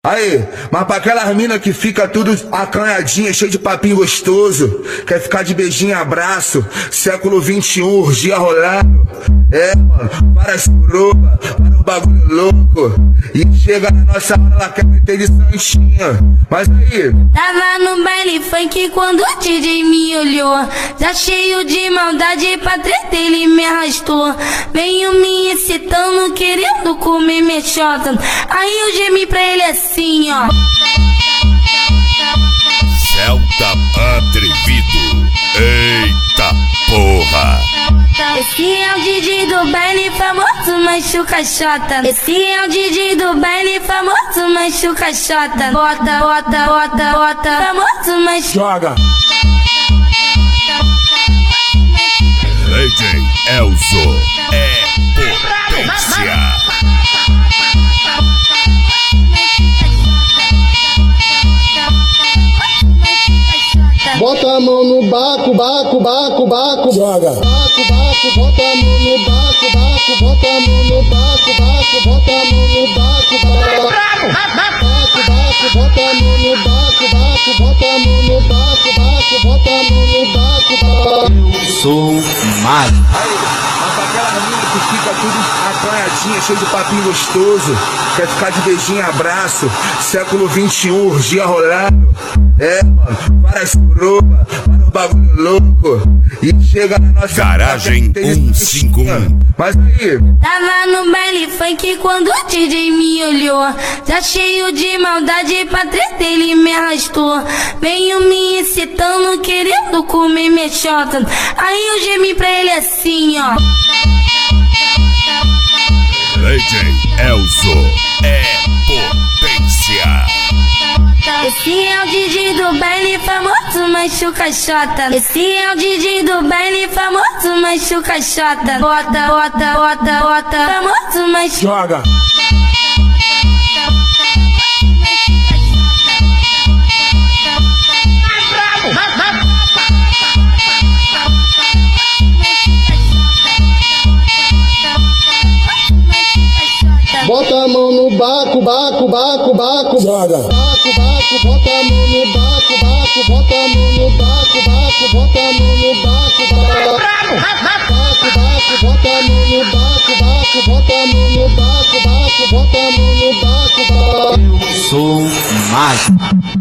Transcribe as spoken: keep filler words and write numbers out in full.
Aí, mas pra aquelas minas que fica tudo acanhadinha, cheio de papinho gostoso, quer ficar de beijinho e abraço, século vinte e um, urgia rolando. É, mano, para as coroa, para o bagulho louco. E chega na nossa hora, ela quer meter de santinha. Mas aí, tava no baile funk quando o D J me olhou, já cheio de maldade pra treta ele me arrastou. Veio me excitando, querendo comer minha chota. Aí eu gemi pra ele assim, ó. Celta atrevido, eita porra. Esse é o D J do baile famoso, machuca chota. Esse é o D J do baile famoso, machuca chota. Bota, bota, bota, bota, famoso, machuca. Joga. D J Elzo é potência. Bota a mão no baco, baco, baco, baco, joga. Baco, baco, bota a mão no baco, baco, bota a mão no baco, baco, bota a mão no baco, baco, baco, baco, bota a mão no baco, baco, bota a mão no baco, baco, bota a mão no baco, baco. Eu sou mais. Aí, mas pra aquelas minas que fica tudo acanhadinha, cheio de papinho gostoso, quer ficar de beijinho e abraço, século vinte e um, urgia rolando. É, mano, para as coroa, para o bagulho louco. E chega na nossa Garagem cento e cinquenta e um. Mas aí, tava no baile funk quando o D J me olhou, já cheio de maldade pra treta ele me arrastou. Veio me excitando, querendo comer minha chota. Aí eu gemi pra ele assim, ó. D J Elzo é potência. Esse é o D J do baile famoso, machuca chota. Esse é o D J do baile famoso, machuca chota. Bota, bota, bota, bota, famoso, machuca. joga. Bota a mão no baco, baco, baco, baco, Joga. Baco, baco, bota a mão no baco, baco, bota a mão no baco, baco, bota a mão no baco, baco, baco, baco, bota a mão no baco, baco, bota a mão no baco, baco, bota a mão no baco, baco. Eu sou mais.